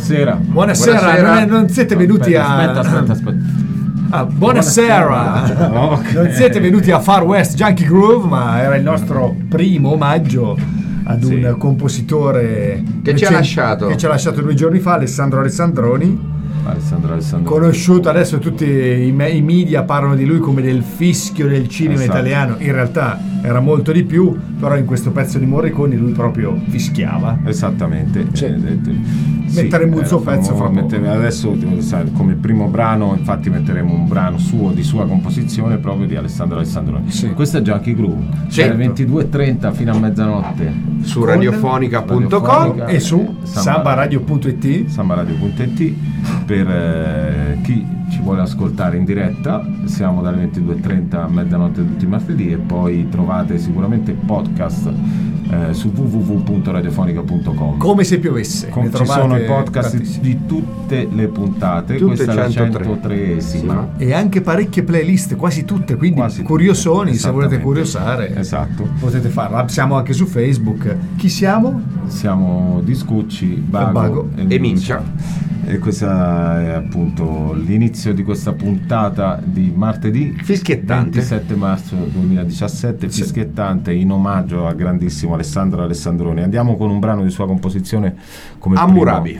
Buonasera. Buonasera. Non siete venuti Aspetta. Buonasera. Okay. Non siete venuti a Far West Junkie Groove, ma era il nostro primo omaggio ad un compositore che ci ha lasciato 2 giorni fa, Alessandro Alessandroni. Alessandro. Conosciuto adesso, tutti i media parlano di lui come del fischio del cinema italiano. In realtà era molto di più, però in questo pezzo di Morricone lui proprio fischiava. Esattamente. Metteremo un suo pezzo fra poco. Adesso come primo brano, infatti metteremo un brano suo di sua composizione proprio di Alessandro Alessandroni. Sì. Questa è Junkie Groove, alle 22:30 fino a mezzanotte su radiofonica.com e su sambaradio.it per chi ci vuole ascoltare in diretta. Siamo dalle 22:30 a mezzanotte tutti i martedì, e poi trovate sicuramente podcast su www.radiofonica.com. come se piovesse. Ci sono i podcast di tutte le puntate, questa è la 103esima, e anche parecchie playlist, quasi tutte, quindi curiosoni, se volete curiosare, esatto, potete farla. Siamo anche su Facebook. Chi siamo? Siamo Discucci, Bago e Mincia. E questa è appunto l'inizio di questa puntata di martedì fischiettante 27 marzo 2017, fischiettante, in omaggio al grandissimo Alessandro Alessandroni. Andiamo con un brano di sua composizione come Hammurabi.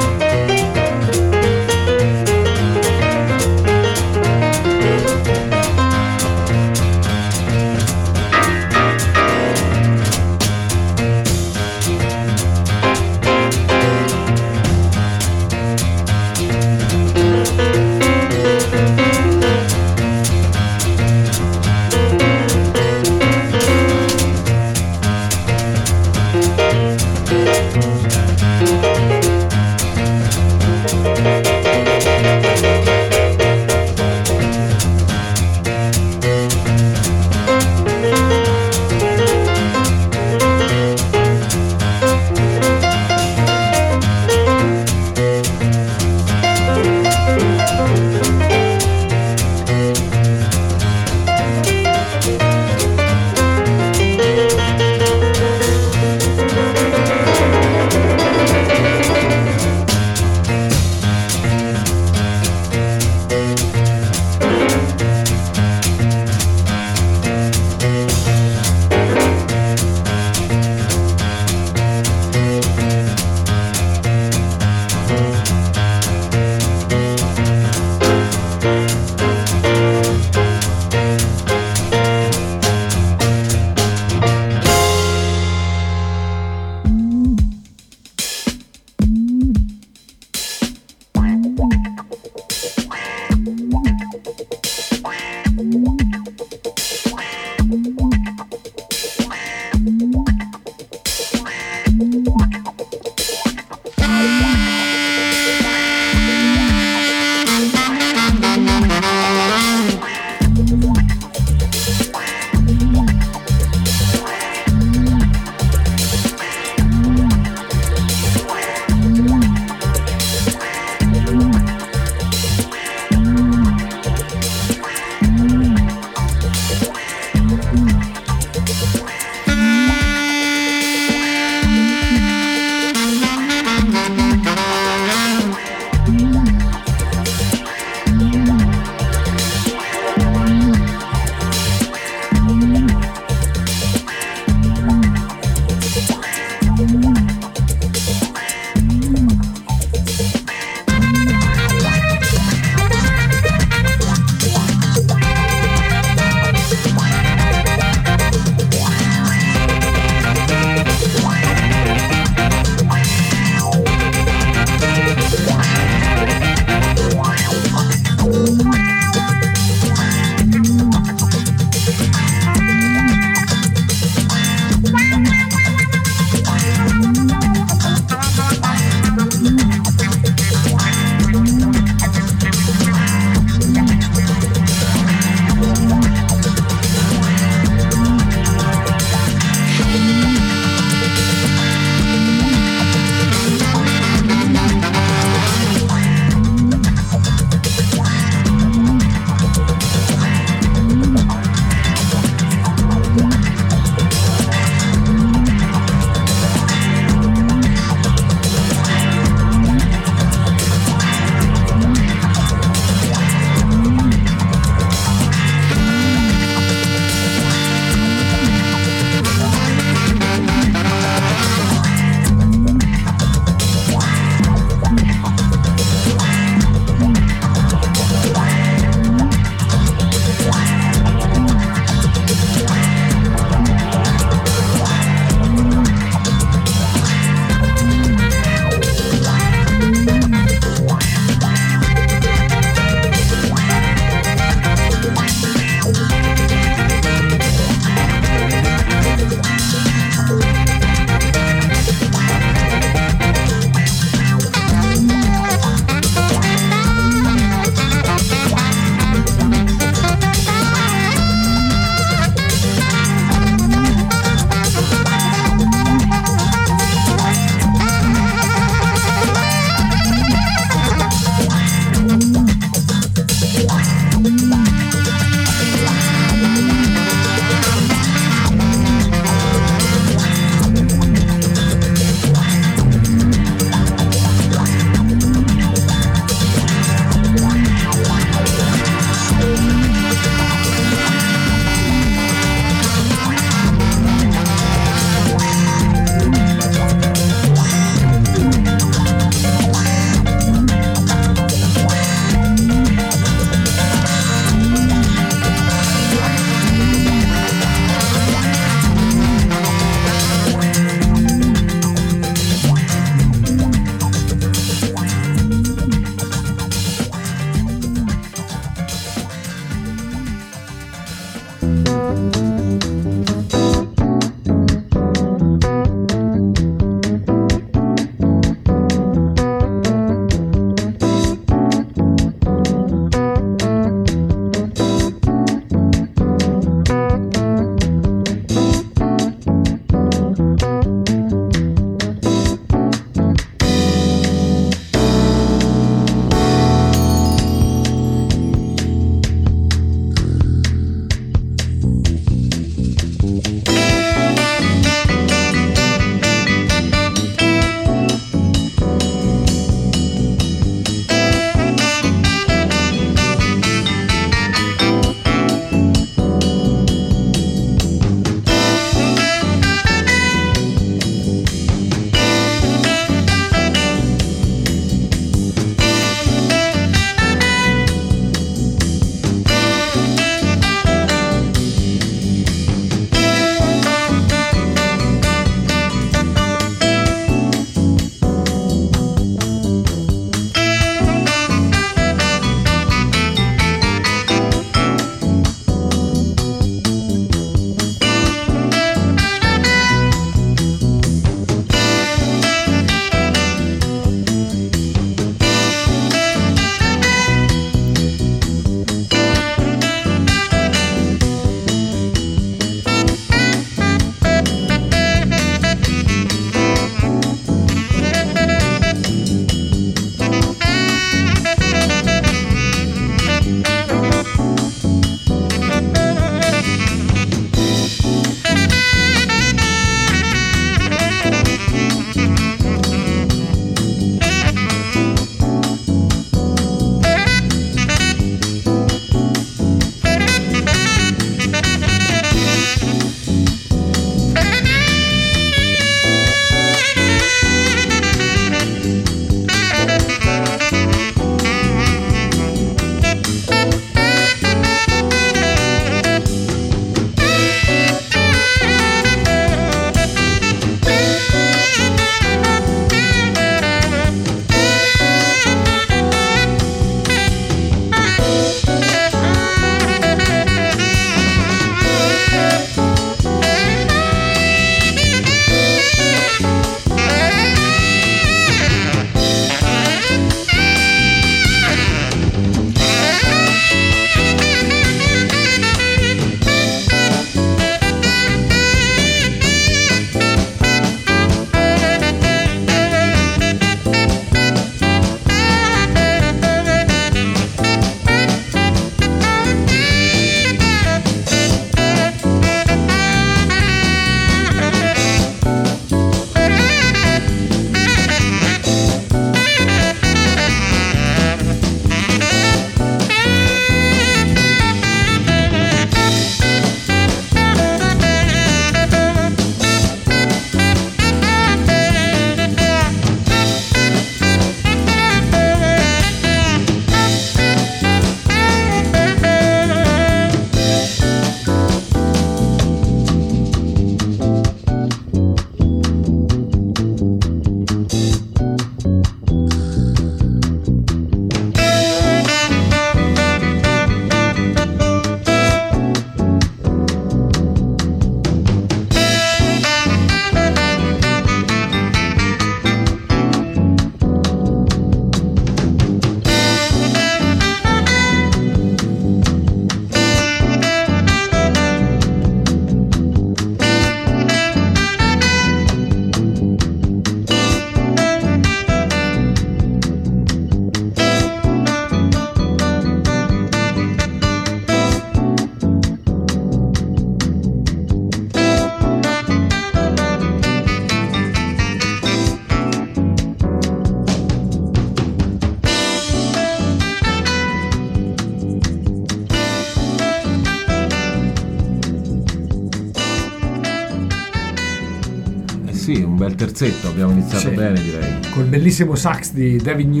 sì, un bel terzetto, abbiamo iniziato bene, direi. Col bellissimo sax di David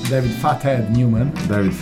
Fathead Newman,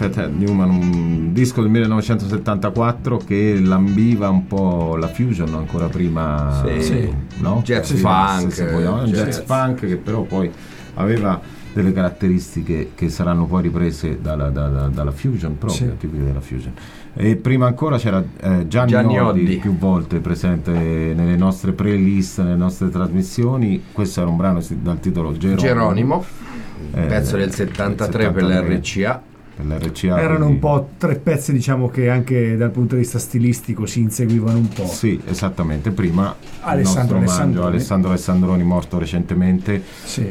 un disco del 1974 che lambiva un po' la fusion ancora prima, sì. No? Jazz funk, jazz funk che però poi aveva delle caratteristiche che saranno poi riprese dalla Fusion proprio, tipiche della Fusion. E prima ancora c'era Gianni Oddi, più volte presente nelle nostre playlist, nelle nostre trasmissioni. Questo era un brano dal titolo Geronimo, pezzo del 73 per l'RCA. Erano un po' tre pezzi, diciamo, che anche dal punto di vista stilistico si inseguivano un po'. Sì, esattamente. Prima Alessandro Alessandroni, morto recentemente. Sì.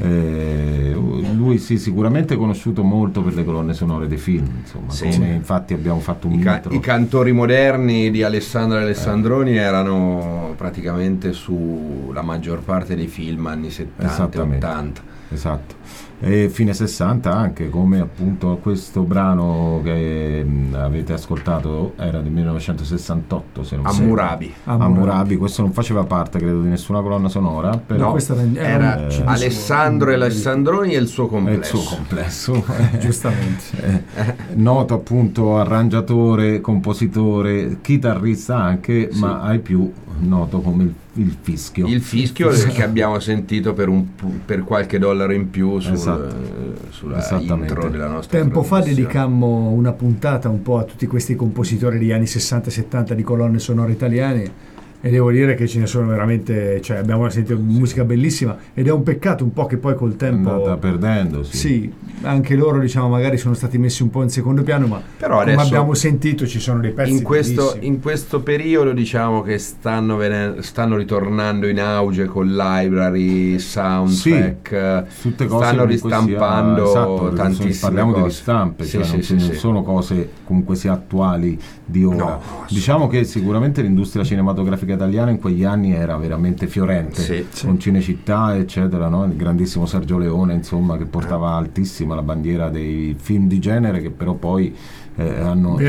Lui sicuramente conosciuto molto per le colonne sonore dei film, insomma, come infatti abbiamo fatto un intro. I cantori moderni di Alessandro Alessandroni erano praticamente sulla maggior parte dei film anni 70 e 80. Esatto. E fine 60 anche, come appunto questo brano che avete ascoltato era del 1968, se non Hammurabi. Questo non faceva parte, credo, di nessuna colonna sonora, però era Alessandro Alessandroni e il suo complesso. Giustamente. Noto appunto arrangiatore, compositore, chitarrista anche, sì, ma ai più noto come il fischio che abbiamo sentito per qualche dollaro in più sulla intro della nostra tempo fa dedicammo una puntata un po' a tutti questi compositori degli anni 60 e 70 di colonne sonore italiane, e devo dire che ce ne sono veramente, cioè abbiamo sentito musica bellissima, ed è un peccato un po' che poi col tempo è andata perdendo, sì, anche loro, diciamo, magari sono stati messi un po' in secondo piano, ma però come abbiamo sentito ci sono dei pezzi in questo periodo, diciamo, che stanno ritornando in auge con library, soundtrack, tutte cose, stanno ristampando tantissime parliamo cose. Di ristampe, non sono cose comunque sia attuali di ora. Diciamo che sicuramente l'industria cinematografica italiana in quegli anni era veramente fiorente, con Cinecittà eccetera, no? Il grandissimo Sergio Leone, insomma, che portava altissima la bandiera dei film di genere, che però poi sono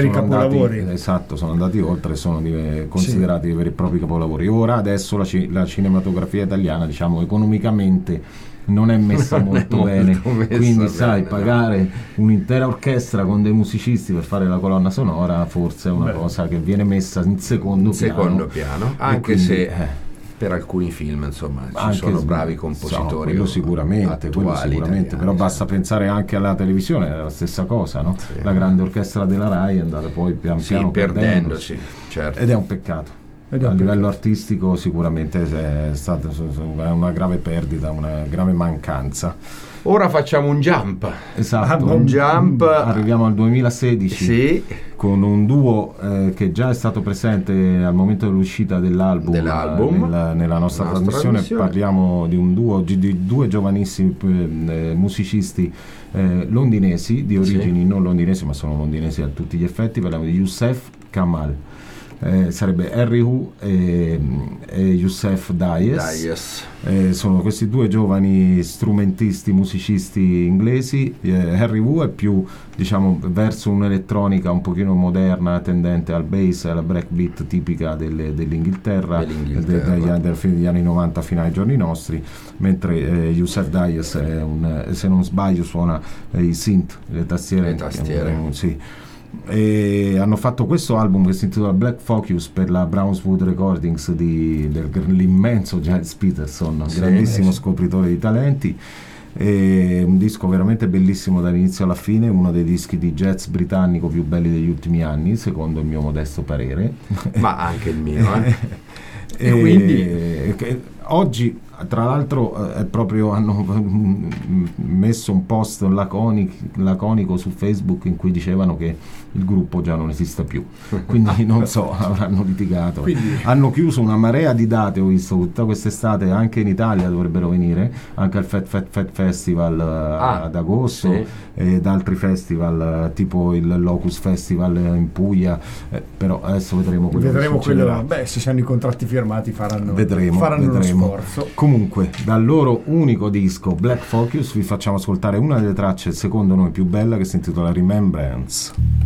andati oltre e sono considerati dei veri e propri capolavori. Ora adesso la cinematografia italiana, diciamo, economicamente non è messa molto bene, quindi pagare un'intera orchestra con dei musicisti per fare la colonna sonora forse è una cosa che viene messa in secondo piano, anche quindi, se per alcuni film, insomma, ci sono bravi compositori, quello sicuramente, però basta pensare anche alla televisione, è la stessa cosa, no? La grande orchestra della Rai è andata poi pian piano perdendosi, certo. Ed è un peccato. A livello artistico sicuramente è stata una grave perdita, una grave mancanza. Ora facciamo un jump. Esatto, un jump. Arriviamo al 2016 con un duo che già è stato presente al momento dell'uscita dell'album. Nella nostra trasmissione. Parliamo di un duo di due giovanissimi musicisti londinesi, di origini non londinesi, ma sono londinesi a tutti gli effetti. Parliamo di Youssef Kamal. Sarebbe Harry Hu e Youssef Dayes. Sono questi due giovani strumentisti, musicisti inglesi. Harry Hu è più, diciamo, verso un'elettronica un pochino moderna, tendente al bass e alla breakbeat tipica dell'Inghilterra, dalla fine degli anni 90 fino ai giorni nostri, mentre Youssef Dayes se non sbaglio suona i synth, le tastiere. E hanno fatto questo album che si intitola Black Focus per la Brownswood Recordings dell'immenso Giles Peterson, grandissimo scopritore di talenti. È un disco veramente bellissimo dall'inizio alla fine, uno dei dischi di jazz britannico più belli degli ultimi anni, secondo il mio modesto parere, ma anche il mio e quindi oggi, tra l'altro, hanno messo un post laconico su Facebook in cui dicevano che il gruppo già non esiste più, quindi non so, avranno litigato. Hanno chiuso una marea di date, ho visto tutta quest'estate, anche in Italia dovrebbero venire, anche al Fat Festival ad agosto, ed altri festival tipo il Locus Festival in Puglia, però adesso vedremo quello. Se si hanno i contratti firmati faranno vedremo. uno sforzo. Comunque, dal loro unico disco Black Focus vi facciamo ascoltare una delle tracce secondo noi più bella, che si intitola Remembrance.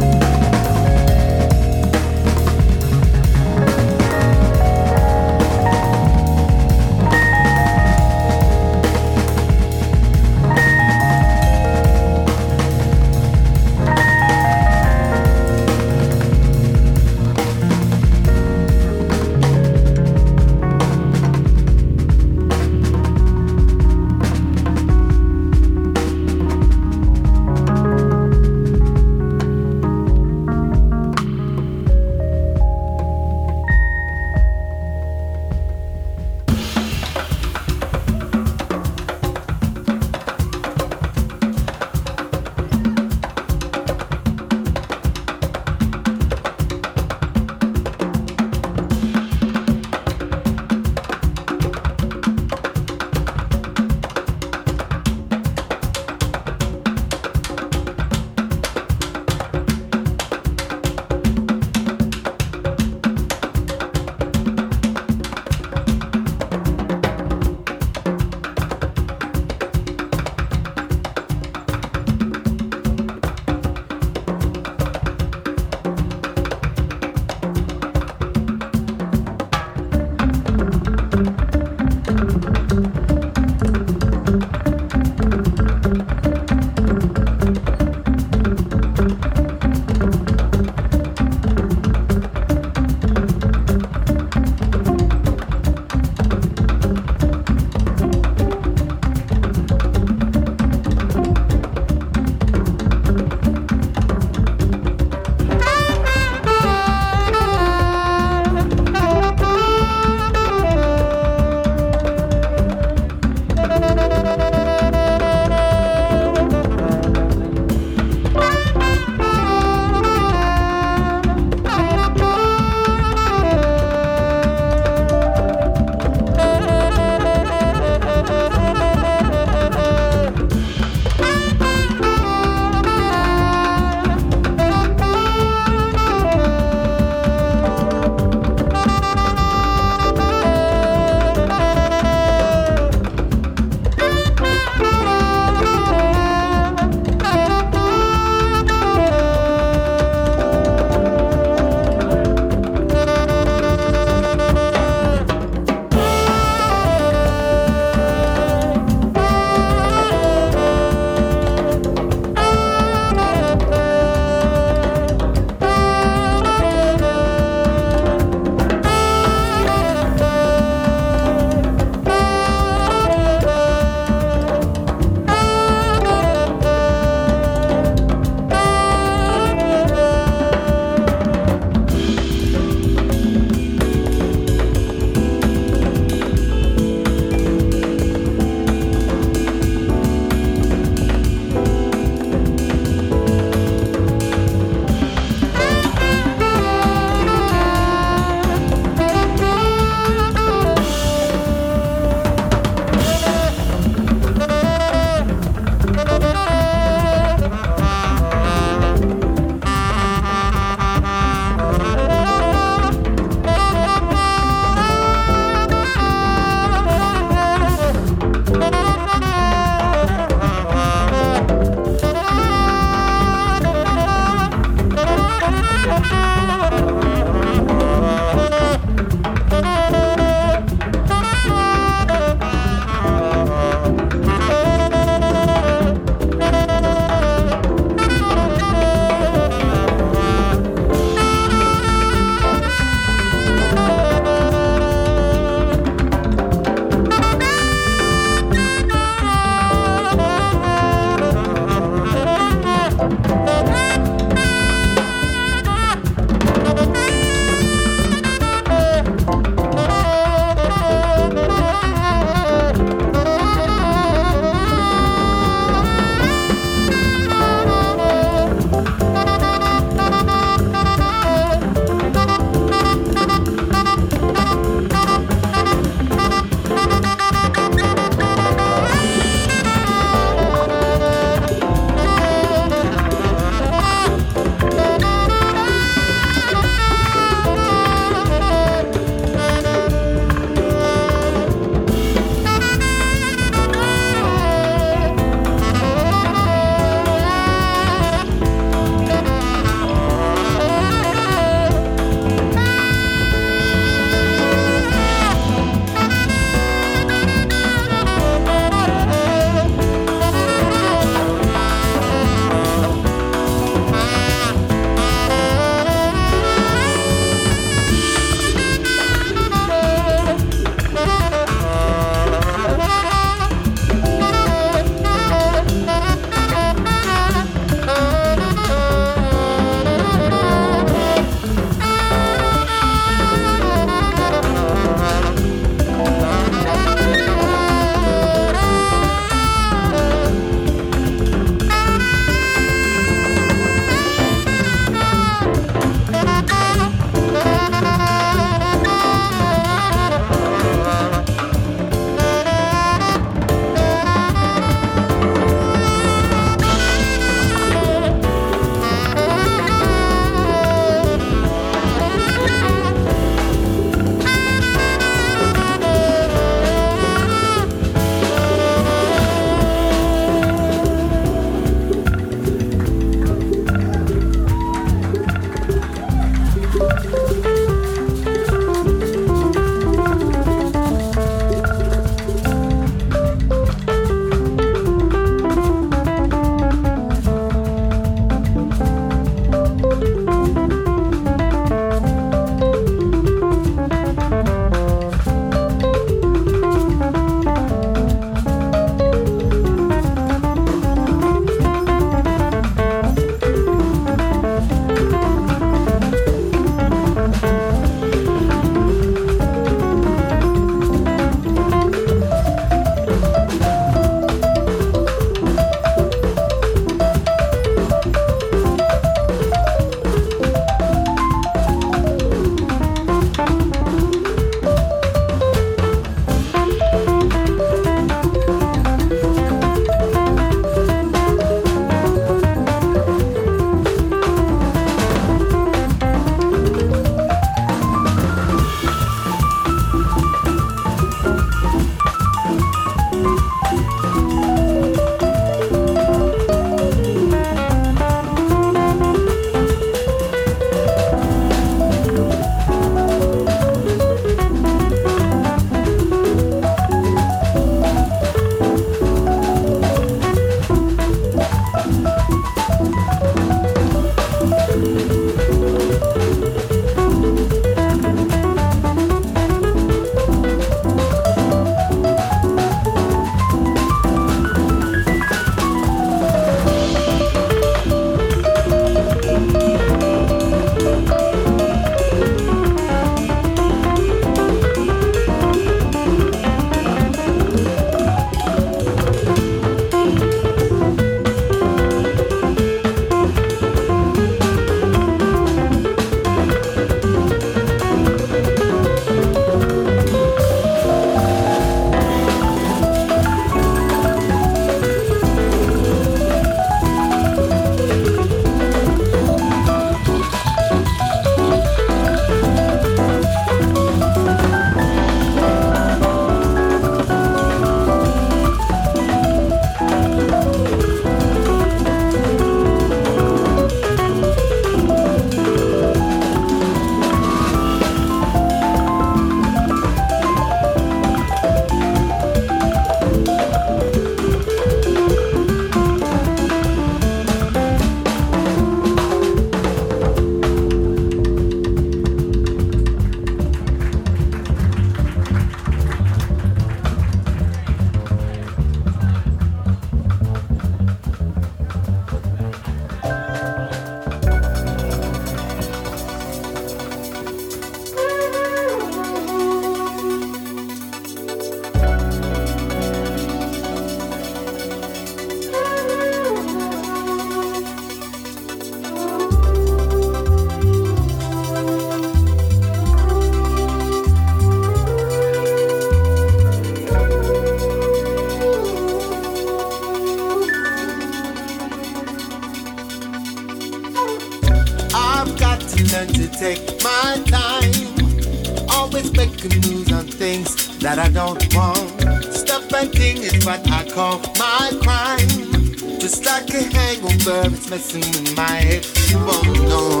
making moves on things that I don't want. Stuff and thing is what I call my crime. Just like a hangover, it's messing with my head. You won't know.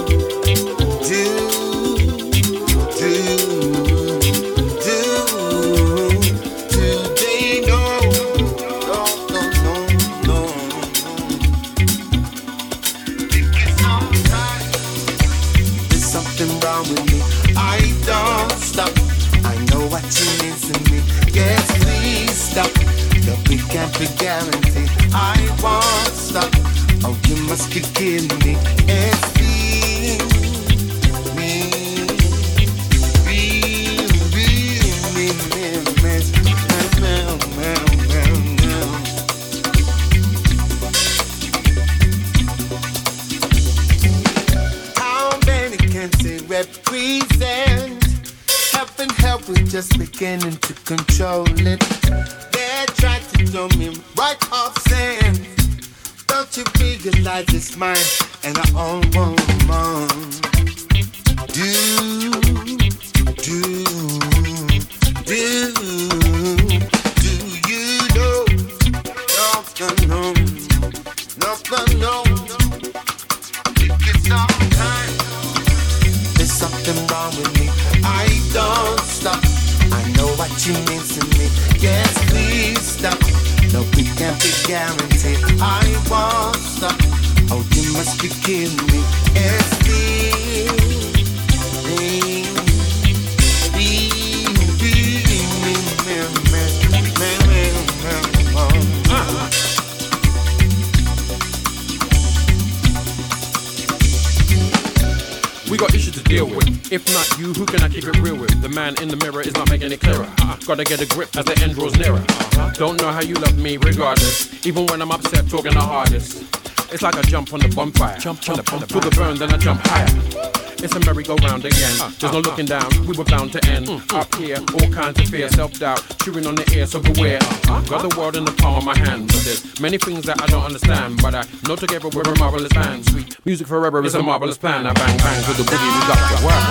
Can't guarantee I won't stop. Oh, you must be kidding me. It's me. How many can say represent? Heaven help, we're just beginning to control it. Try to throw me right off sand. Don't you realize it's mine and I own one. Do you know? No. It's all time. There's something wrong with me. I don't stop. I know what you mean to me. Yes, please stop. No, we can't be guaranteed. I won't stop. Oh, you must be kidding me. It's We got issues to deal with. If not you, who can I keep it real with? The man in the mirror is not making it clearer. Gotta get a grip as the end draws nearer. Don't know how you love me regardless. Even when I'm upset, talking the hardest. It's like I jump on the bonfire. Jump to the burn, then I jump higher. It's a merry-go-round again. There's no looking down, we were bound to end. Up here, all kinds of fear, self-doubt, chewing on the ear, so beware. Got the world in the palm of my hand, but there's many things that I don't understand. But I know together we're a marvelous band. Sweet music forever is a marvelous plan. I bang bang to the boogie, we got to work.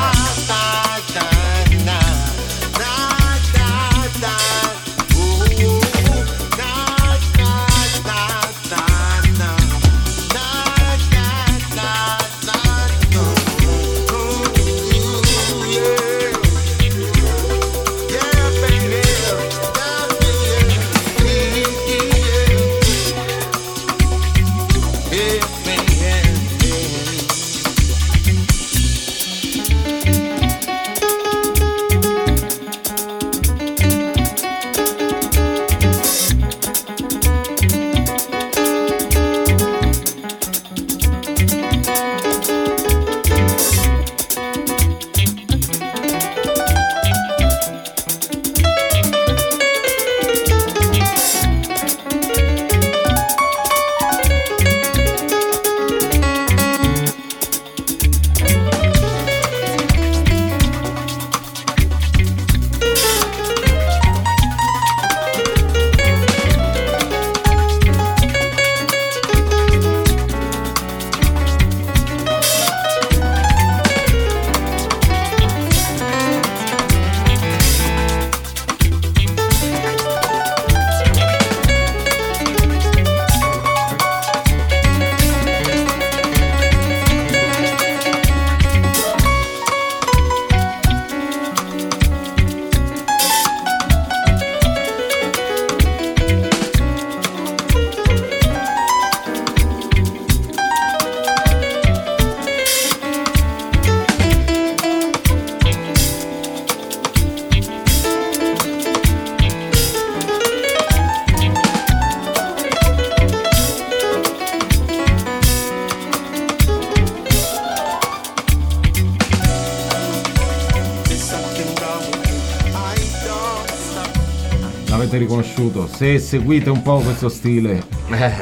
Riconosciuto, se seguite un po' questo stile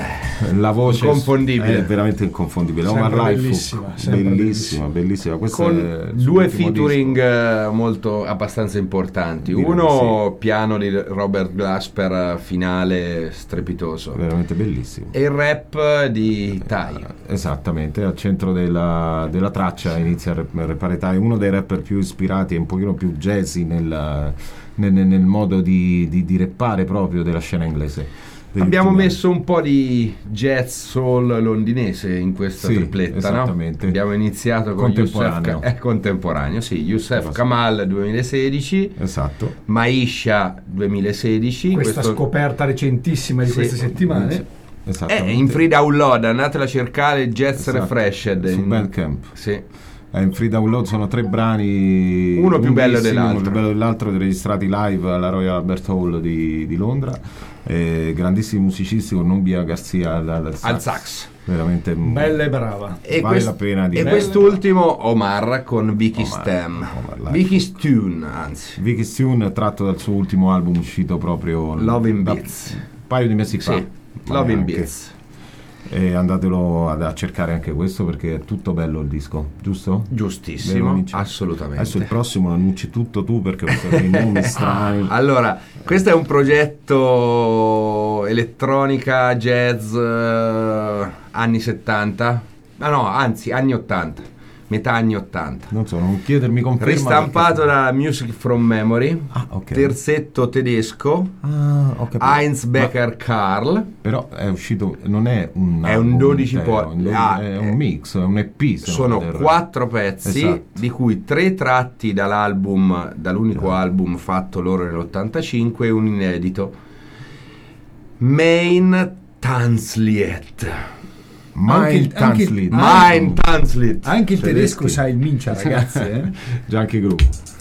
la voce inconfondibile, è veramente inconfondibile. Sempre Omar bellissima, bellissima. Questo con è due l'ultimo featuring disco. molto abbastanza importanti. Direi Uno sì. piano di Robert Glasper finale strepitoso, Veramente bellissimo. e il rap di Tai. Esattamente, al centro della traccia inizia a rappare Tai, uno dei rapper più ispirati e un pochino più jazzy nel modo di rappare proprio della scena inglese. Abbiamo messo un po' di jazz soul londinese in questa Sì, tripletta, esattamente. no? Abbiamo iniziato con Contemporaneo. contemporaneo, sì, Youssef Kamal 2016, Esatto. Maisha 2016, Questa scoperta recentissima di Sì. queste settimane. Esattamente. in free download, andatela a cercare, Jazz Esatto. Refreshed Su in- Bandcamp. sì. In free download sono 3 brani, Uno più bello lunghissimi, dell'altro. uno più bello dell'altro, registrati live alla Royal Albert Hall di Londra. Grandissimi musicisti con Nubia Garcia al sax. Veramente Bella e brava. E, vale la pena di e quest'ultimo Omar con Vicky Stem, Omar Live. Vicky Tune, anzi Vicky Tune, tratto dal suo ultimo album uscito proprio Love in da Beats. un paio di mesi fa. Sì, Love in Anche. Beats. E andatelo a cercare anche questo, perché è tutto bello il disco, giusto? Giustissimo, Vero, Nietzsche? assolutamente. Adesso il prossimo lo annunci tutto tu, perché ho dei nomi strani. Allora, questo è un progetto elettronica jazz anni 70, anzi anni 80, metà anni 80. Non so, non chiedermi conferma. Ristampato perché- da Music from Memory, ok. terzetto tedesco, Ah, ho capito. Heinz Becker Karl. Però è uscito, non è un È un album 12 intero, po'. Ah, è un mix, è un EP. se non Sono vado errato. 4 pezzi, Esatto. di cui 3 tratti dall'unico album fatto loro nell'85 e un inedito. Mein Tanzlied. Mein Anche- Tanzlied. Mein Tanzlied. Anche il Tedeschi. tedesco sa il mincia, ragazzi. Junkie Group.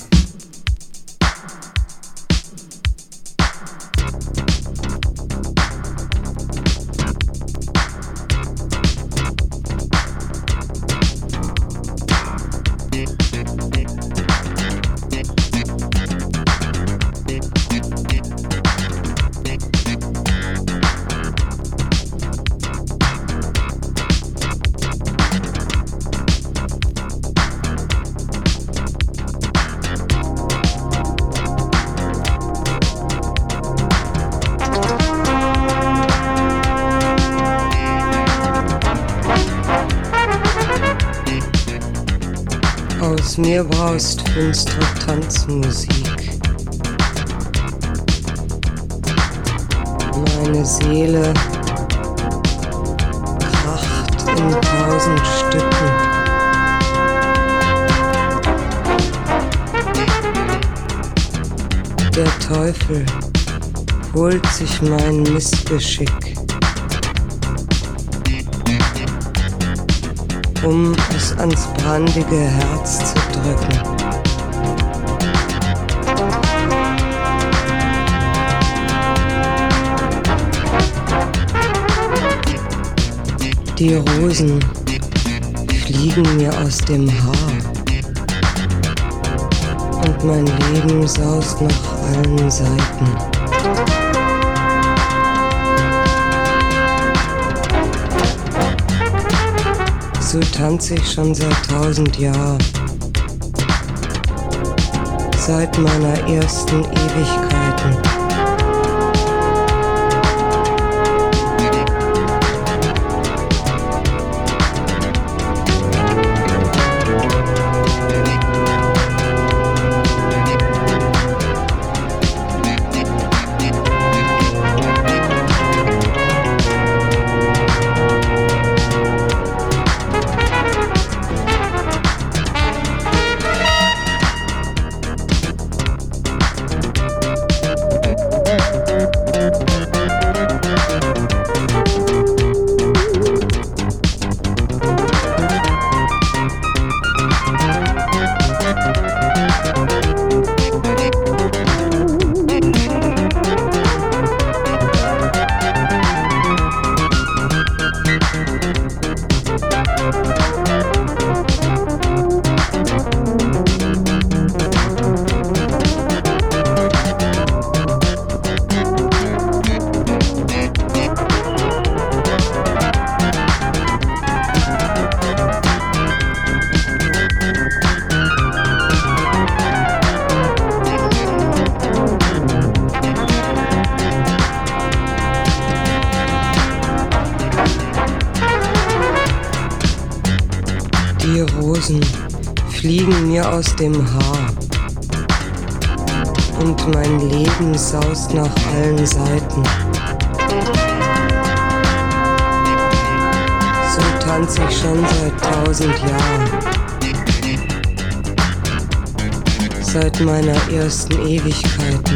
Aus mir braust finstere Tanzmusik. Meine Seele kracht in 1000 Stücken. Der Teufel holt sich mein Missgeschick, um es ans brandige Herz zu drücken. Die Rosen fliegen mir aus dem Haar und mein Leben saust nach allen Seiten. So tanze ich schon seit 1000 Jahren, seit meiner ersten Ewigkeiten. Rosen fliegen mir aus dem Haar und mein Leben saust nach allen Seiten. So tanze ich schon seit 1000 Jahren, seit meiner ersten Ewigkeiten.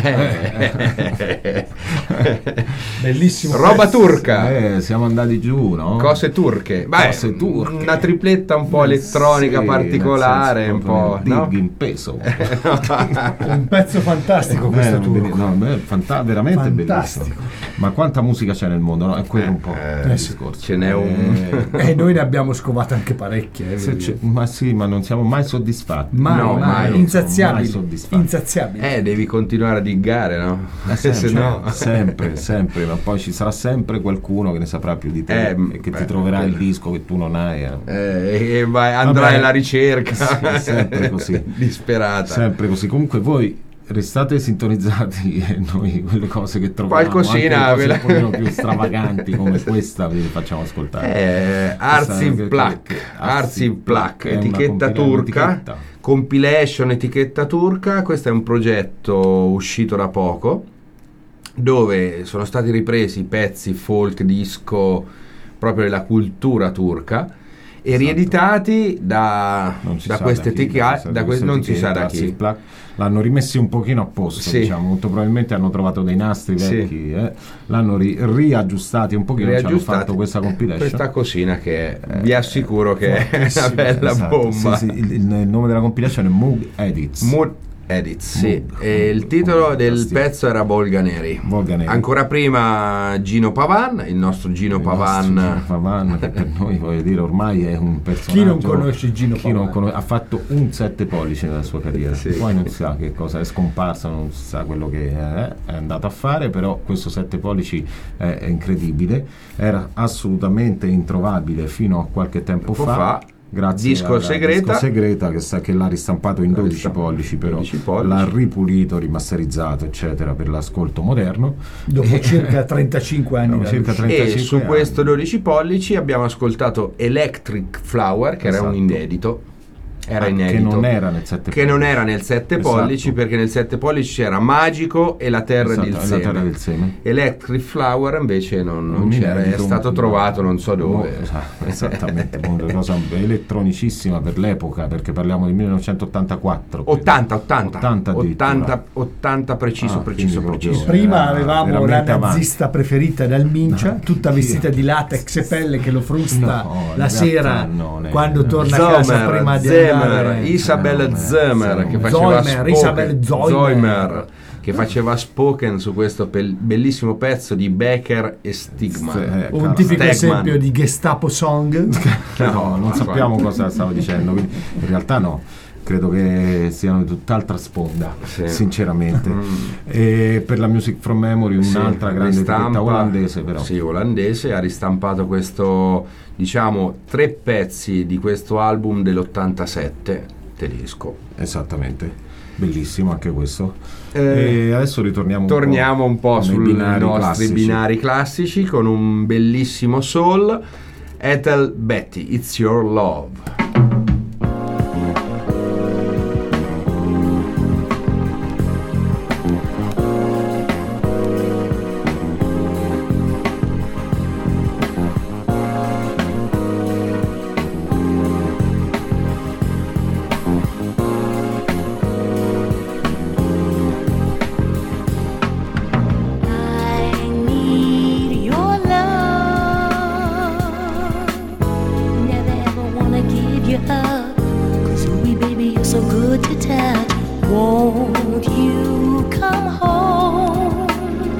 Bellissimo roba pezzo. turca, Siamo andati giù, no? cose turche. Cose turche. Una tripletta un po' elettronica, Sì, particolare, nel un senso, po', no? dig in peso. Un pezzo fantastico questo turco. Veramente Fantastico. bellissimo. Ma quanta musica c'è nel mondo, no? È quello un po' il sì. discorso. Ce n'è un E noi ne abbiamo scovate anche parecchie. ma sì, ma non siamo mai soddisfatti. Mai, No, mai. insaziabili. Mai soddisfatti. Insaziabili. devi continuare a diggare, no? Se no sempre, ma poi ci sarà sempre qualcuno che ne saprà più di te e che ti troverà il disco che tu non hai. e andrai Vabbè. alla ricerca. Sì, sempre così. Disperata. Sempre così. Comunque voi restate sintonizzati e noi quelle cose che troviamo, Qualcosina, anche le cose quella- un pochino più stravaganti come questa vi facciamo ascoltare. Arziv Plak, è una etichetta turca, etichetta. compilation etichetta turca. Questo è un progetto uscito da poco, dove sono stati ripresi pezzi folk, disco, proprio della cultura turca, e rieditati da questa etichetta, non si sa da chi. L'hanno rimessi un pochino a posto, Sì. diciamo, molto probabilmente hanno trovato dei nastri Sì. vecchi, l'hanno riaggiustati un pochino, ci hanno fatto questa compilation. Questa cosina che vi assicuro che è una bella Esatto, bomba. sì, il nome della compilation è Moog Edits. Mood Edits, sì. Mood. E il titolo del Fantastico. pezzo era Volga Neri. Volga Neri. Ancora prima Gino Pavan, il nostro Gino Pavan. Pavan, che per noi, voglio dire, ormai è un personaggio. Chi non conosce Gino Pavan? Ha fatto un 7 pollici nella sua carriera, Sì. poi non si sa che cosa è scomparso, non si sa quello che è andato a fare, però questo 7 pollici è incredibile, era assolutamente introvabile fino a qualche tempo fa. Grazie Disco alla Segreta. Disco Segreta che l'ha ristampato in 12 pollici, però 12 pollici. l'ha ripulito, rimasterizzato eccetera per l'ascolto moderno. Dopo circa 35 anni. No, da circa uscita. 35 E su anni. questo 12 pollici abbiamo ascoltato Electric Flower, che era Esatto. un inedito. Era Che inedito. non era nel 7 Che non era nel 7 Esatto. pollici, perché nel 7 pollici c'era Magico e la Terra Esatto, del la Seme. Terra del Seme. Electric Flower invece non Un c'era, è inedito, stato trovato non so dove. Esattamente, una cosa elettronicissima per l'epoca, perché parliamo del 1984. 80 addirittura. 80 preciso, Ah, preciso, quindi preciso. proprio- Prima era avevamo la veramente avanti. nazista preferita dal Mincia, No, tutta vestita di latex e pelle che lo frusta No, in la realtà sera no, quando torna a casa prima di andare. Isabel Zemer che faceva Zoimer, Isabel Zoimer. che faceva spoken su questo bellissimo pezzo di Becker e Stigman. Un tipico Stegman. esempio di Gestapo song. No, non sappiamo cosa stavo dicendo, quindi in realtà no. Credo che siano di tutt'altra sponda, Sì. sinceramente. E per la Music from Memory, Sì, un'altra grande etichetta ristampa, olandese, però. sì, olandese, ha ristampato questo, diciamo, 3 pezzi di questo album dell'87 tedesco. Esattamente, bellissimo anche questo. Eh, E adesso Torniamo un po' nei sui binari nostri classici. binari classici con un bellissimo soul. Ethel Betty, It's Your Love. I need your love. Never ever wanna give you up. 'Cause ooh, baby, you're so good to touch. Won't you come home?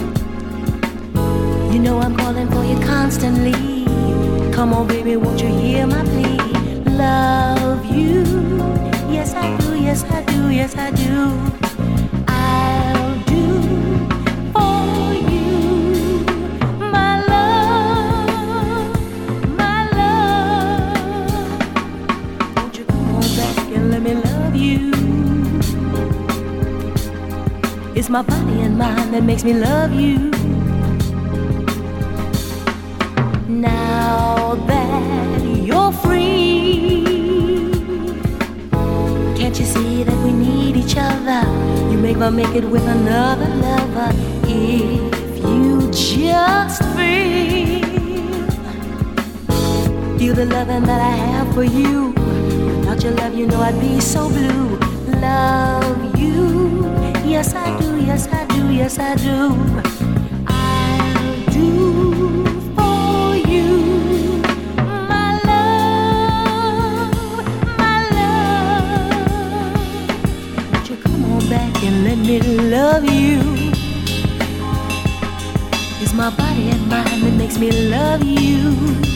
You know I'm calling for you constantly. Come on, baby, won't you hear my plea? Love you. Yes, I do, yes, I do, yes, I do. I'll do for you, my love, my love. Won't you come on back and let me love you? It's my body and mind that makes me love you. Now that you're free, can't you see that we need each other? You never make it with another lover. If you just feel the loving that I have for you. Without your love, you know I'd be so blue. Love you, Yes, I do, yes, I do, yes, I do. I'll do for you, my love, my love. Won't you come on back and let me love you? It's my body and mind that makes me love you.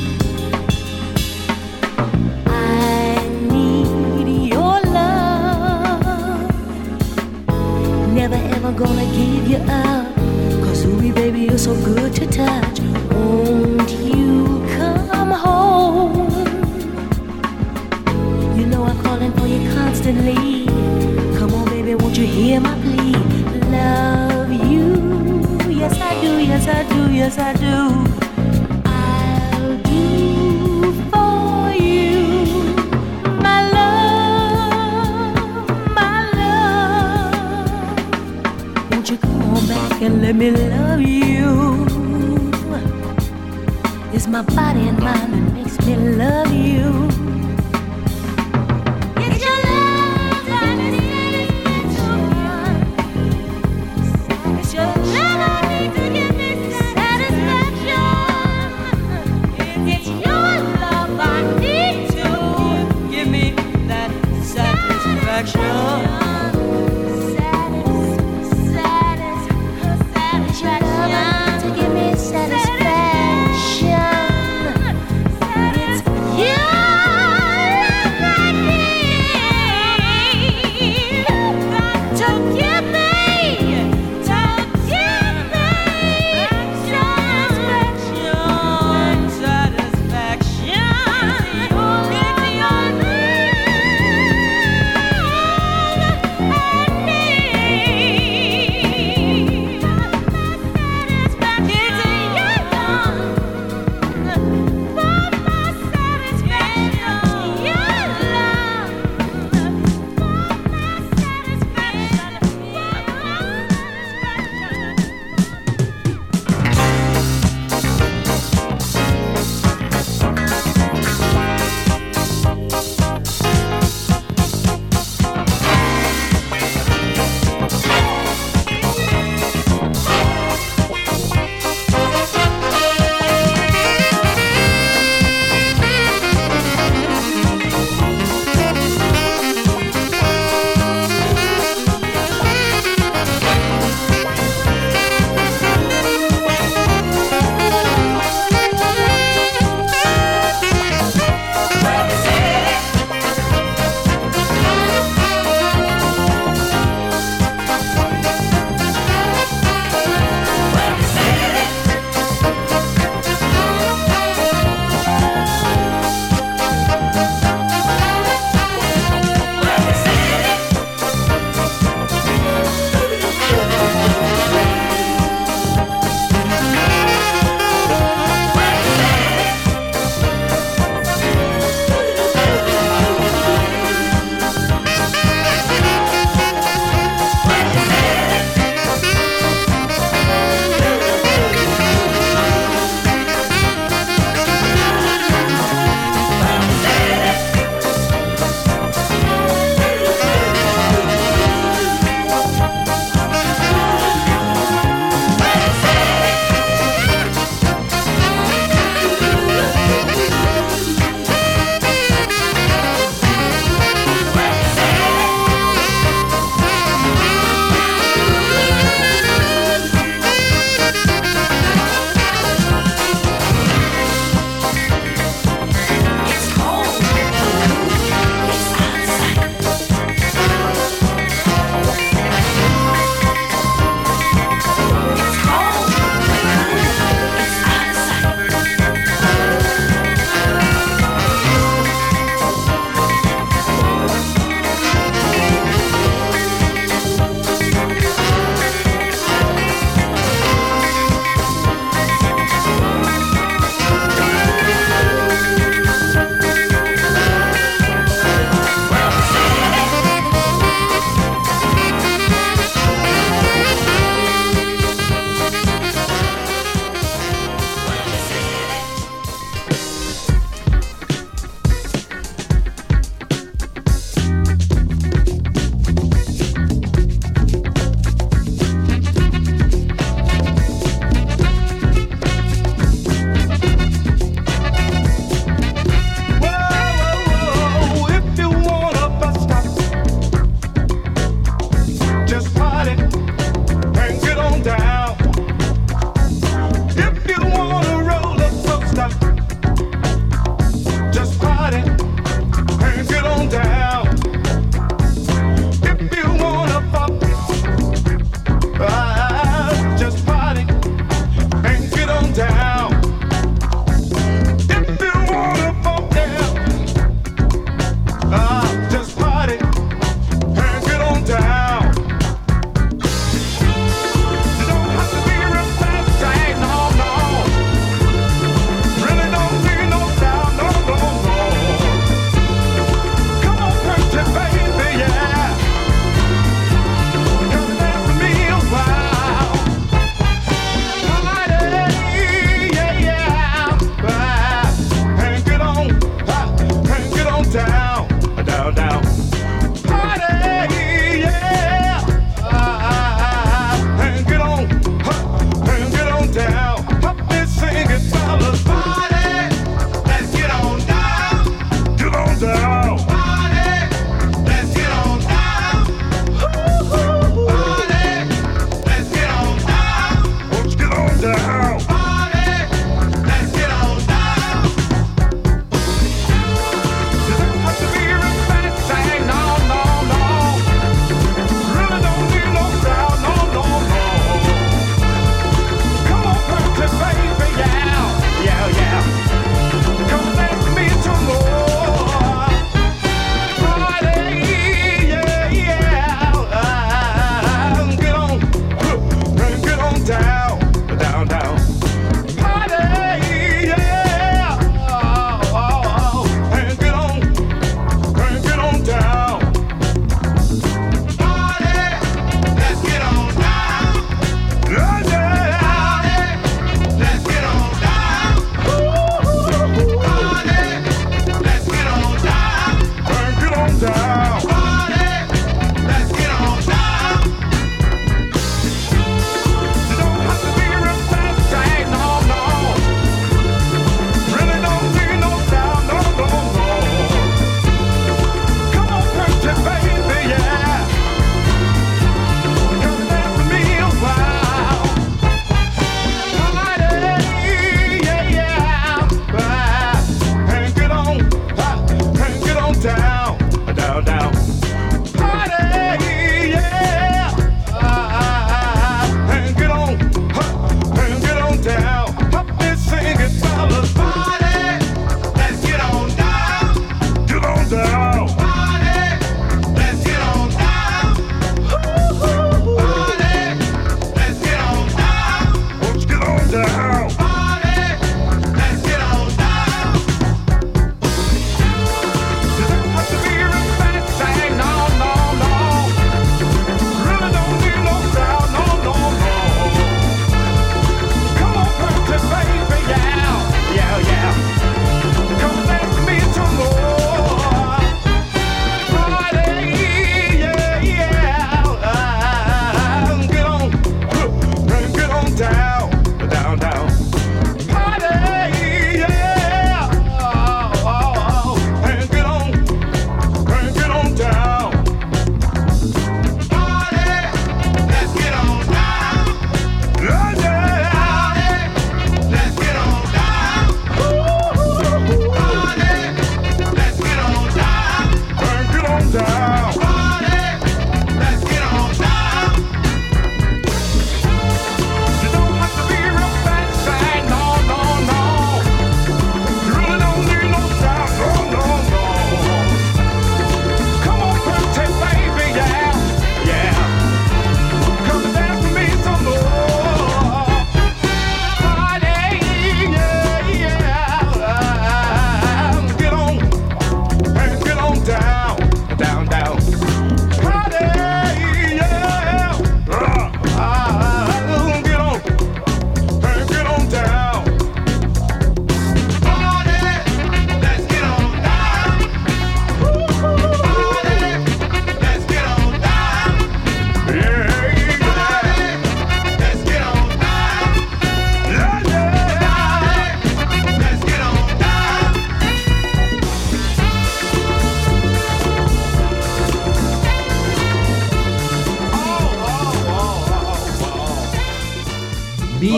I need your love. Never ever gonna give you up. 'Cause ooh, baby, you're so good to touch. Won't you come home? You know I'm calling for you constantly. Come on, baby, won't you hear my plea? Love you. Yes, I do, yes, I do, yes, I do. I'll do for you, my love, my love. Won't you come on back and let me love you? It's my body and mind that makes me love you. It's your love that is satisfaction. It's your love. Yeah.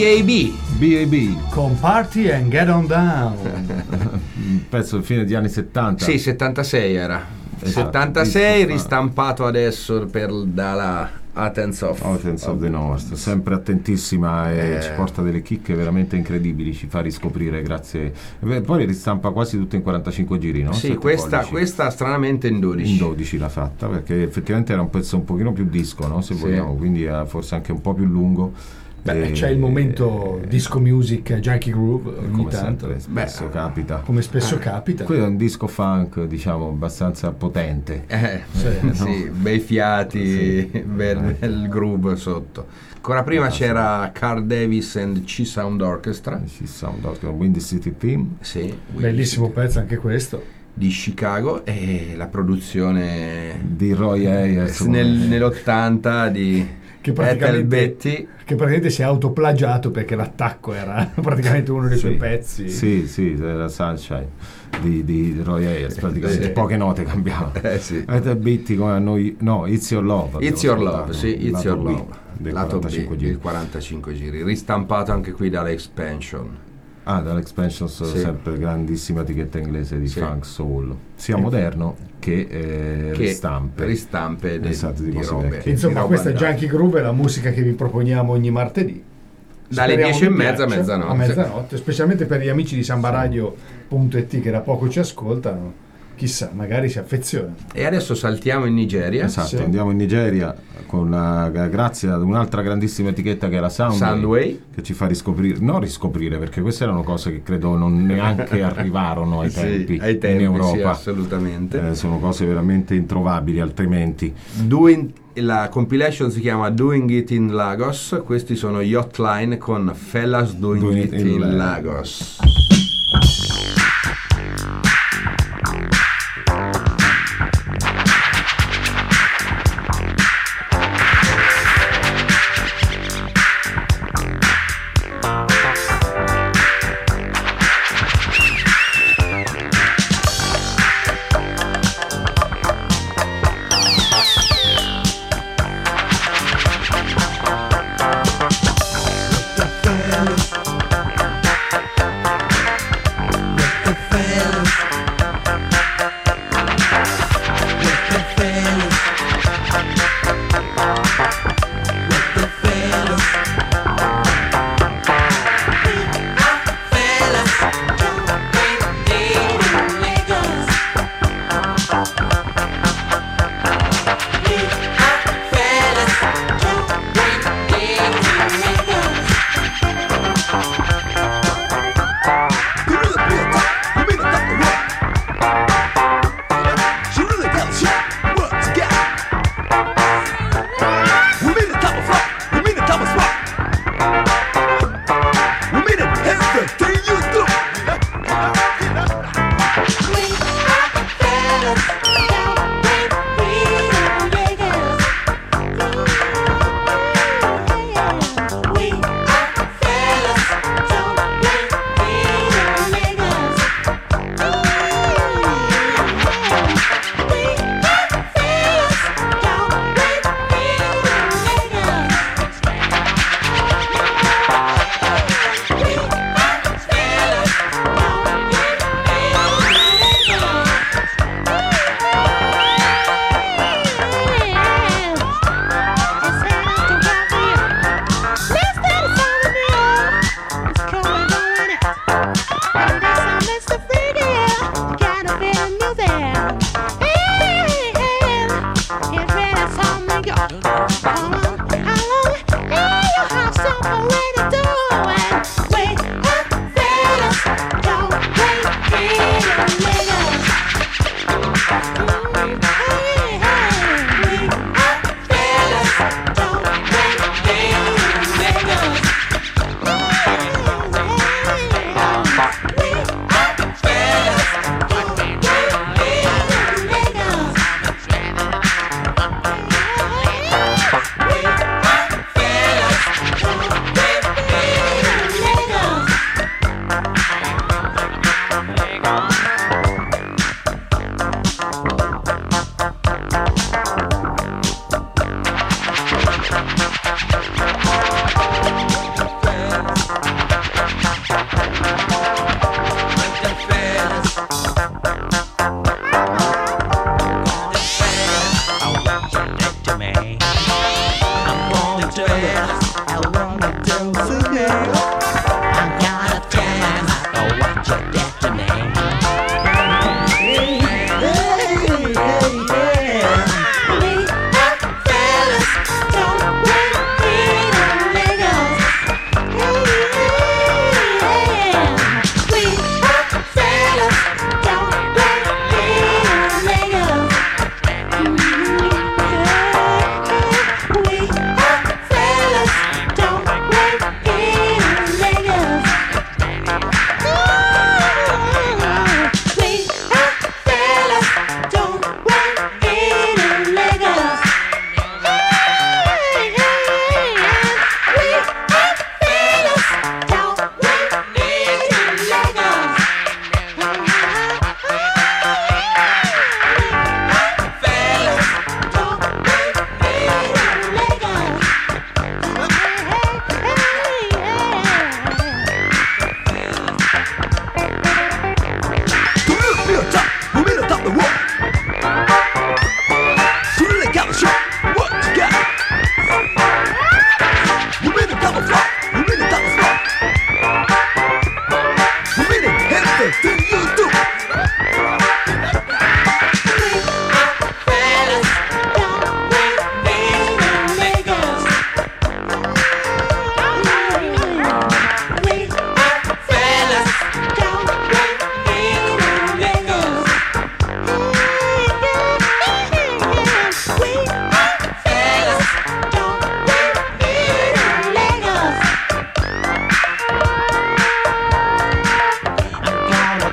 B.A.B. Con Party and Get On Down. Un pezzo del fine degli anni 70. Sì, 76 era. Esatto, 76, disco fa. ristampato adesso dalla Athens of the North, sempre attentissima e ci porta delle chicche veramente incredibili, ci fa riscoprire grazie. Poi ristampa quasi tutto in 45 giri, no? Sì, 7 pollici. questa stranamente in 12. In 12 l'ha fatta, perché effettivamente era un pezzo un pochino più disco, no? Se Sì. vogliamo, quindi forse anche un po' più lungo. Beh, c'è il momento disco music, junkie groove ogni come tanto. sempre, spesso capita. Come spesso capita. Quello è un disco funk, diciamo, abbastanza potente. Sì, bei fiati, il groove sotto. Ancora prima c'era Carl Davis and Chi Sound Orchestra. Ci sound Windy City Theme. Sì, Bellissimo pezzo anche questo. di Chicago, e la produzione Di Roy Ayers. nell'80 di Che Ethel Betty. che praticamente si è autoplagiato, perché l'attacco era praticamente uno dei suoi Sì. pezzi. Sì, era Sunshine di Roy Ayers, praticamente Sì. poche note cambiavano. Sì. Ed Betty come a noi, no, It's Your Love. It's Your Love, sì, It's Lato Your B, Love. del Lato 45 B, giri. il 45 giri, ristampato anche qui dall'Expansion. Dall'Expansions, Sì. sempre grandissima etichetta inglese di Sì. funk soul, sia moderno che ristampe di cose robe. vecchie. Insomma, roba questa è andata. Junkie Groove, è la musica che vi proponiamo ogni martedì. Dalle Speriamo 10 e vi mezza a piaccia. mezzanotte. A mezzanotte, specialmente per gli amici di sambaradio.it che da poco ci ascoltano. Chissà, magari si affezionano. E adesso saltiamo in Nigeria. Esatto, Sì. andiamo in Nigeria grazie ad un'altra grandissima etichetta che era Soundway. che ci fa riscoprire, perché queste erano cose che credo non neanche arrivarono ai tempi, ai tempi, in Europa. sì, assolutamente. Sono cose veramente introvabili altrimenti. La compilation si chiama Doing It in Lagos. Questi sono gli Hotline con Fellas Doing It in Lagos.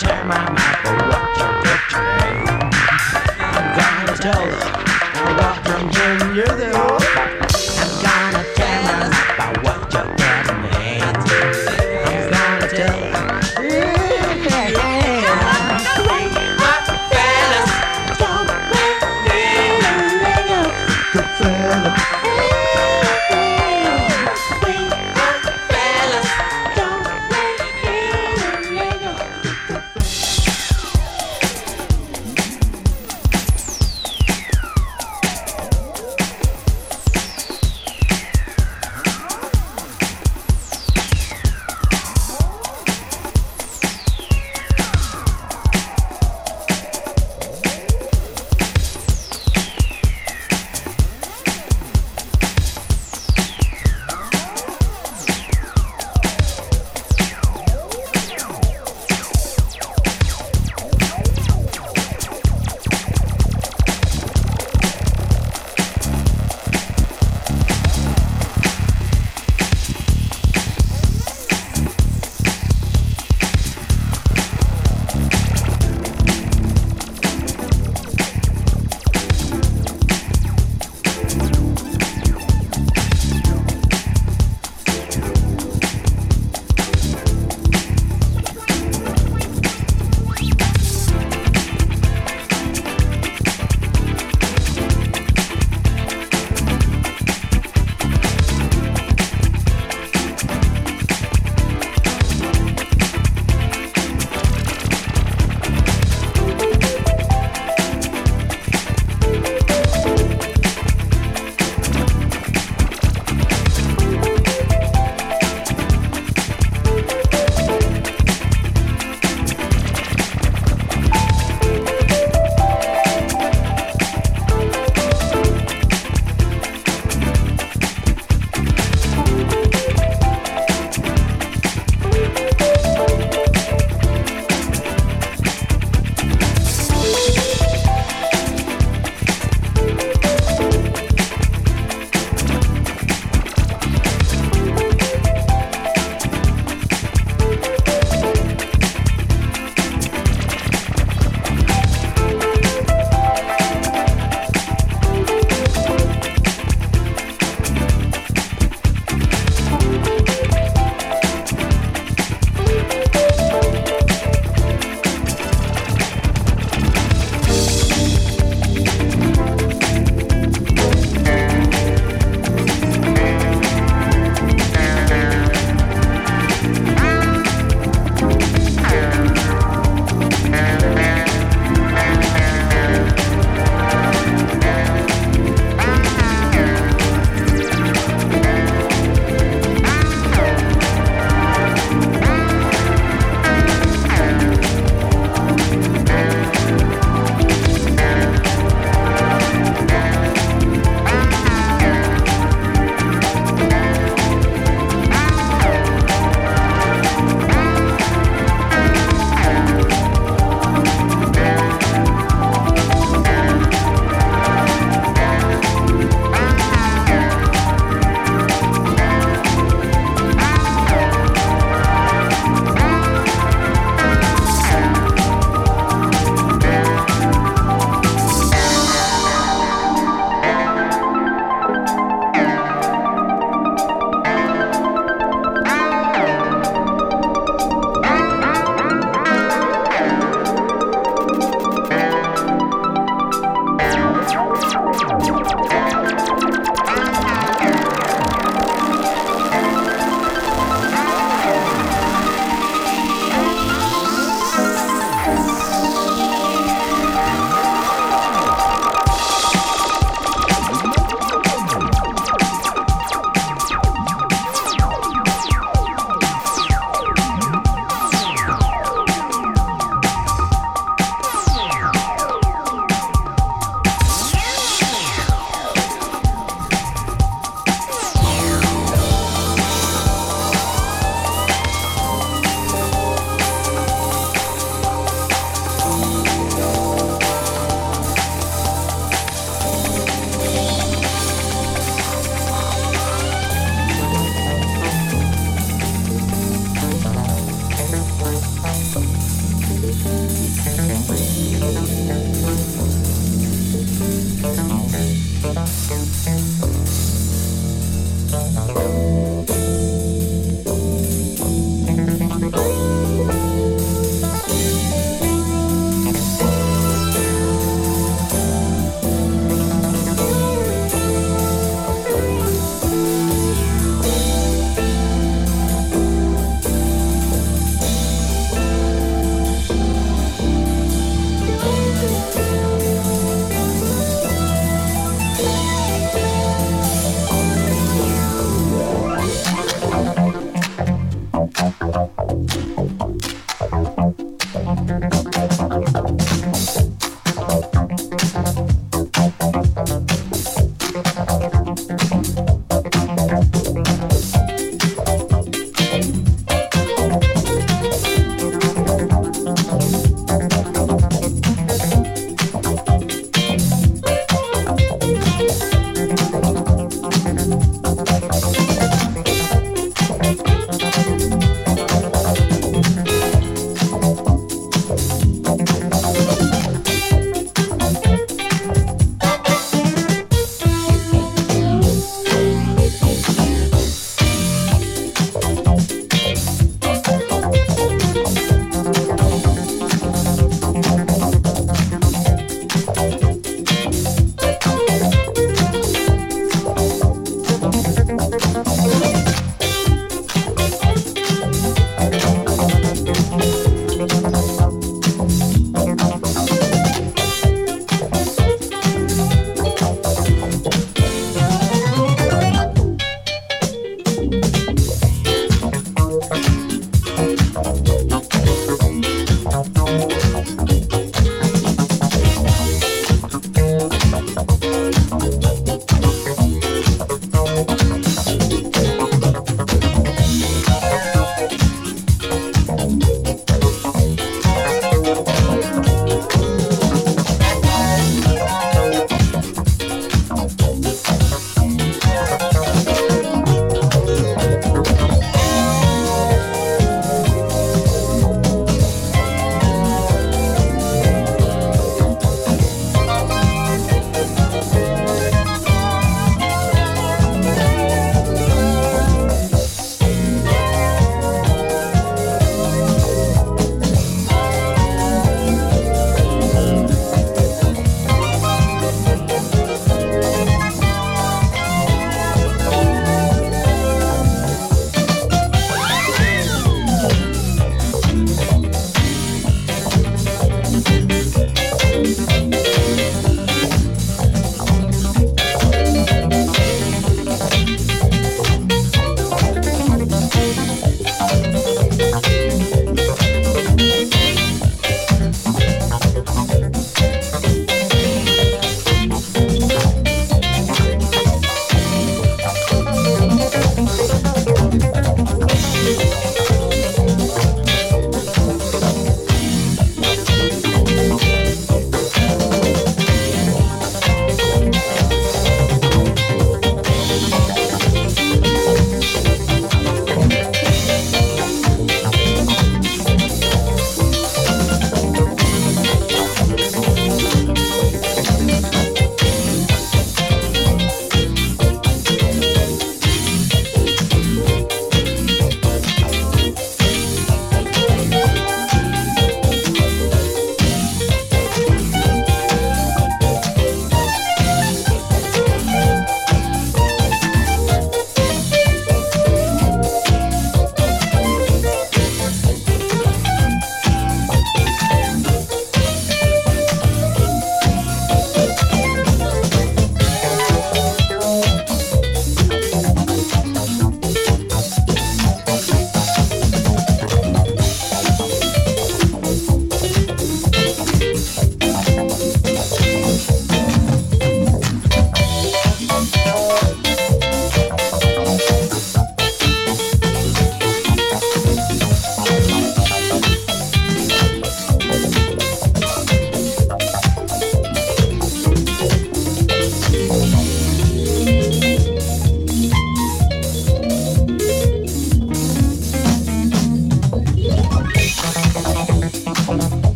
tell my mouth for what you did today. I'm gonna tell her what I'm giving you the hope. I'm gonna tell her about what you're getting me. I'm gonna tell her. Good fella.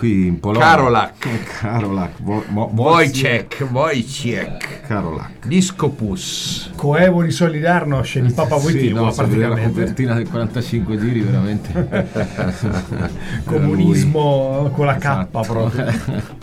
qui in Polonia. Karolak. Wojciech. Karolak. Discopus. Coevoli Solidarność, il Papa Wojtyła, sì, no, la praticamente. copertina del 45 giri veramente. Comunismo con la K Esatto. proprio.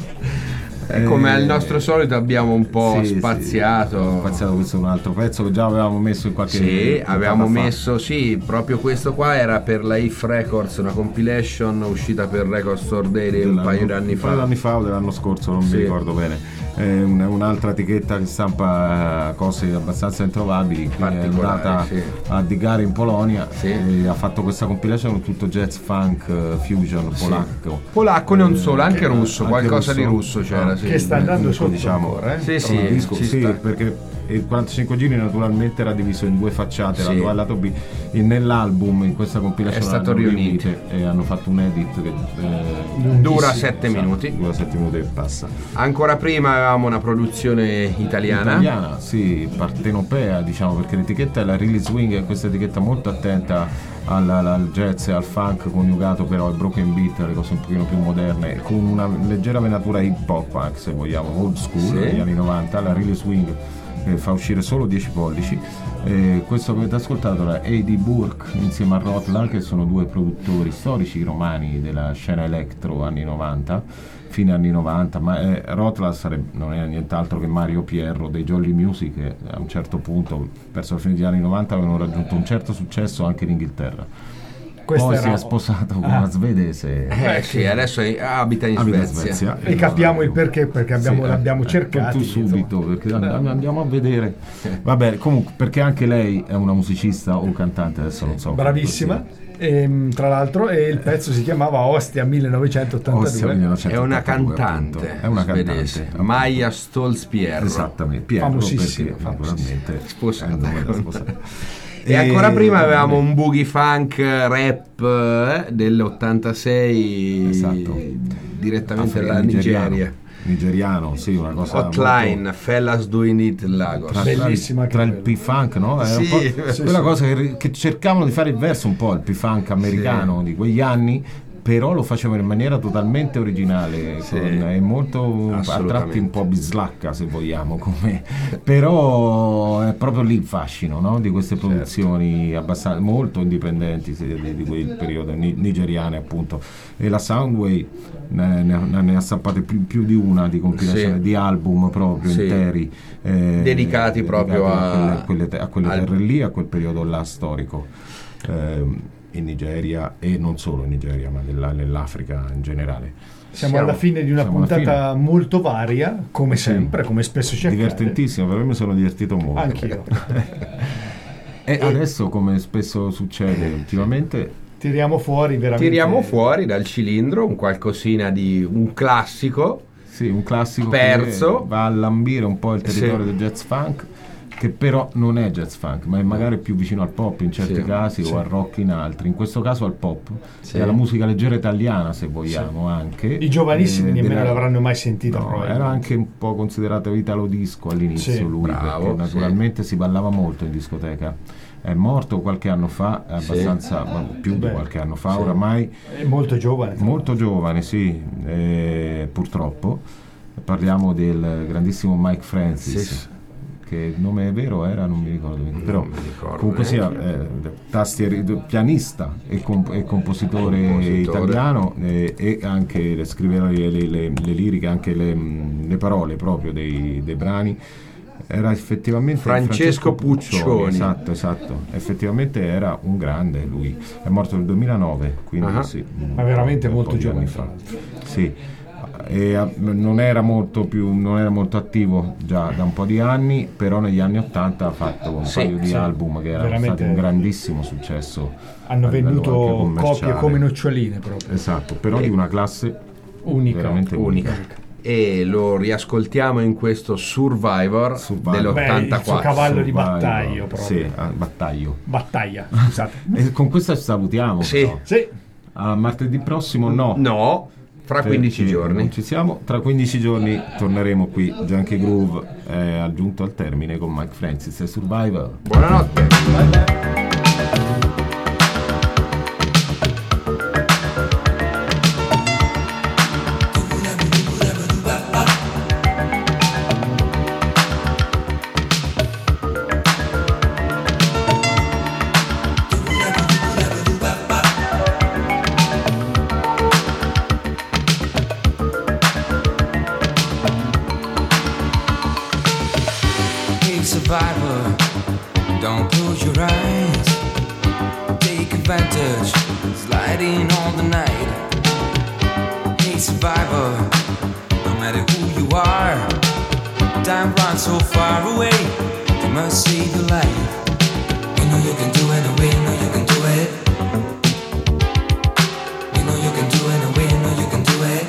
E come al nostro solito abbiamo un po' Sì, spaziato. Spaziato, questo è un altro pezzo che già avevamo messo in qualche Sì, avevamo puntata fa. messo, sì, proprio questo qua era per la If Records, una compilation uscita per Record Store Daily un paio di anni Un paio di anni fa. fa o dell'anno scorso, non Sì. mi ricordo bene. Un'altra etichetta che stampa cose abbastanza introvabili, quindi è Particolari, andata sì. a Digare in Polonia Sì. e ha fatto questa compilation con tutto jazz, funk, fusion, polacco. Polacco non solo, anche russo, Anche qualcosa di russo c'era, Ah, sì. Che sta andando Comunque, sotto diciamo, ancora, Sì, sì, disco, ci sì, sta. perché il 45 giri naturalmente era diviso in due facciate, Sì. lato A e lato B, e nell'album in questa compilation È stato l'hanno riunito. riunite e hanno fatto un edit che Dura 7 minuti. dura 7 minuti e passa. Ancora prima avevamo una produzione italiana. Sì, partenopea, diciamo, perché l'etichetta è la Really Swing, è questa etichetta molto attenta al jazz e al funk coniugato però al broken beat, le cose un pochino più moderne, con una leggera venatura hip hop anche se vogliamo, old school, Sì. negli anni 90. La Really Swing fa uscire solo 10 pollici. Questo che avete ascoltato era A.D. Burke insieme a Rotla, che sono due produttori storici romani della scena electro anni 90, fine anni 90, ma Rotla non è nient'altro che Mario Pierro dei Jolly Music, che a un certo punto, verso la fine degli anni 90, avevano raggiunto un certo successo anche in Inghilterra. Questa Poi era- si è sposato con una svedese. Sì, adesso abita in abita in Svezia. E capiamo il perché l'abbiamo cercato. Tu subito, perché andiamo a vedere. Vabbè, comunque, perché anche lei è una musicista o cantante, adesso non so. Bravissima. Tra l'altro, e il pezzo si chiamava Ostia 1982. Ostia 1982, È una appunto. cantante È una svedese, cantante. Maja Stolz-Pierro. Esattamente, Piero, Famosissima, perché naturalmente Sposata. è il nome da sposare. E ancora prima avevamo un boogie funk rap dell'86, Esatto. direttamente Africa, dalla Nigeria. Nigeriano, sì, una cosa Hotline, molto- Fellas Doing It Lagos. Bellissima anche tra il quella. P-Funk, no? Era Sì, un po' sì, quella sì. cosa che cercavano di fare il verso un po', il P-Funk americano di quegli anni, però lo facevano in maniera totalmente originale, Sì. e molto a Assolutamente. tratti un po' bislacca, se vogliamo, come. Però è proprio lì il fascino, no? Di queste produzioni abbastanza molto indipendenti di quel periodo nigeriane, appunto. E la Soundwave ne ha stampate più di una di compilazione, Sì. di album proprio Sì. interi, Dedicati proprio a quelle al- terre lì, a quel periodo là storico, in Nigeria, e non solo in Nigeria, ma nell'Africa in generale. Siamo alla fine di una siamo alla puntata molto varia, come sempre, come spesso ci accade. Divertentissimo, per me mi sono divertito molto. Anch'io. E adesso, come spesso succede ultimamente, Tiriamo fuori veramente. Tiriamo fuori dal cilindro un qualcosina di un classico. sì, un classico Perso. che va a lambire un po' il territorio Sì. del jazz funk, che però non è jazz funk, ma è magari più vicino al pop in certi Sì. casi, Sì. o al rock in altri. In questo caso al pop, Sì. e alla musica leggera italiana, se vogliamo, anche. I giovanissimi nemmeno della- l'avranno mai sentita. No, probabilmente. era anche un po' considerato italo disco all'inizio, Sì, lui, bravo, perché naturalmente si ballava molto in discoteca. È morto qualche anno fa, è Sì. abbastanza, più di Beh, qualche anno fa, sì. oramai, È molto giovane. molto giovane, sì, purtroppo. Parliamo del grandissimo Mike Francis, Sì. che il nome vero era, non mi ricordo bene, però mi ricordo comunque sia neanche. pianista e compositore italiano, e anche scriveva le liriche, anche le parole proprio dei brani. Era effettivamente Francesco Puccioni. Esatto, effettivamente era un grande lui. È morto nel 2009, quindi Ah. sì, Ma veramente un po' molto di giovane, anni fa. Sì. Non era molto attivo già da un po' di anni, però negli anni '80 ha fatto un paio di sì. album che erano Veramente stati un grandissimo successo. Hanno a livello anche venduto commerciale. copie come noccioline proprio. Esatto, però di una classe Unica. veramente unica. E lo riascoltiamo in questo Survivor. Survivor. Beh, il suo dell'84. cavallo di Survivor. battaglio proprio. Sì, battaglio. Battaglia, scusate. E con questo ci salutiamo. Sì. però. Sì. A martedì prossimo no. Fra 15 Perché giorni. non ci siamo. Tra 15 giorni torneremo qui. Junkie Groove è aggiunto al termine con Mike Francis e Survivor. Buonanotte. Hey survivor, don't close your eyes. Take advantage, sliding all the night. Hey survivor, no matter who you are, time runs so far away. You must save your life. You know you can do it, and we know you can do it. You know you can do it, and we know you can do it.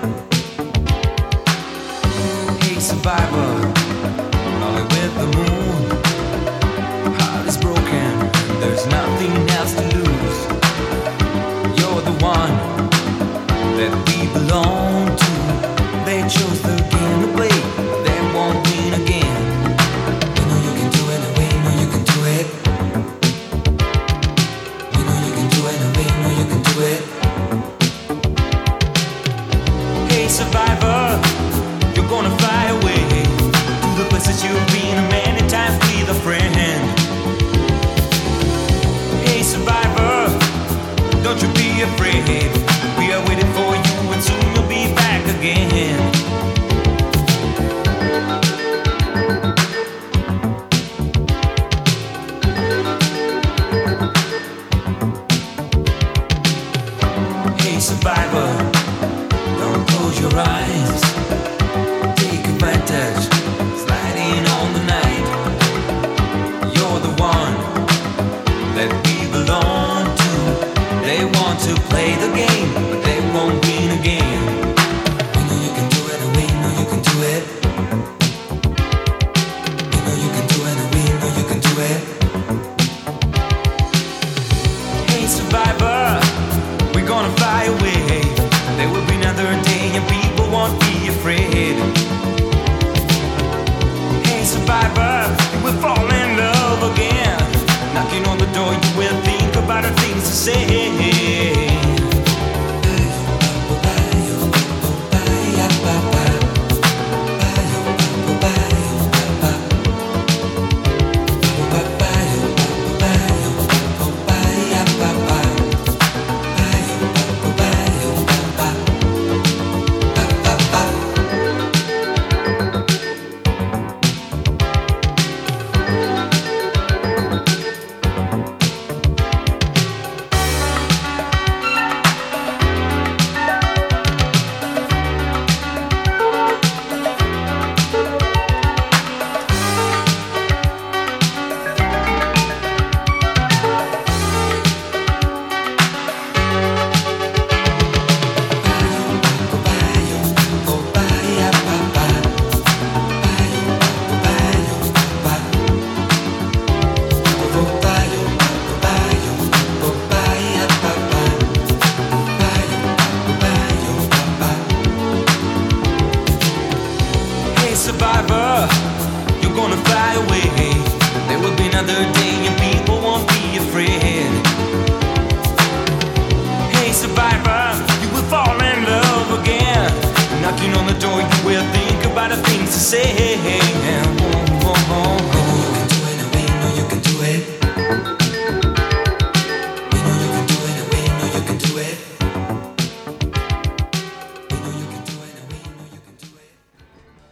Hey survivor, lonely with the moon. Heart is broken, there's nothing else to lose. You're the one that we belong to. They chose the game to play, they won't win again. You know you can do it, and we know you can do it. You know you can do it, and we know you can do it. Hey survivor, you're gonna fly away to the places you've been many times with a friend. Hey survivor, don't you be afraid. We are waiting for you and soon you'll be back again. Hey survivor, don't close your eyes. Take advantage, sliding on the night. You're the one that we belong to. They want to play the game, but they won't win again. You know you can do it, and we know you can do it. You know you can do it, and we know you can do it. Hey survivor, we're gonna fly away. There will be another day and people won't be afraid. Hey survivor, you will fall in love again. Knocking on the door, you will think about the things to say. Survivor, you're gonna fly away. There will be another day and people won't be afraid. Hey survivor, you will fall in love again. Knocking on the door, you will think about the things to say.